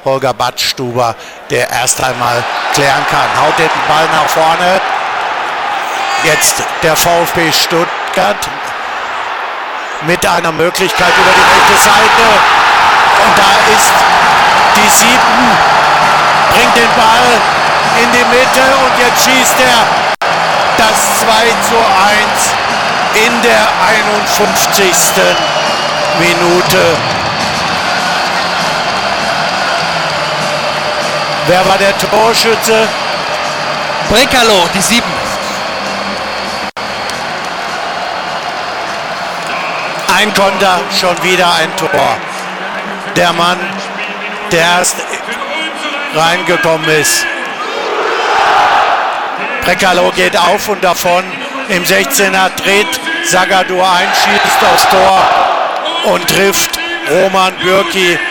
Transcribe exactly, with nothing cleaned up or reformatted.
Holger Badstuber, der erst einmal klären kann. Haut den Ball nach vorne. Jetzt der VfB Stuttgart mit einer Möglichkeit über die rechte Seite. Und da ist die sieben, bringt den Ball in die Mitte und jetzt schießt er das zwei zu eins in der einundfünfzigsten Minute. Wer war der Torschütze? Brekalo, die sieben. Ein Konter, schon wieder ein Tor. Der Mann, der erst reingekommen ist. Brekalo geht auf und davon. Im sechzehner dreht Zagadou ein, schießt aufs Tor und trifft Roman Bürki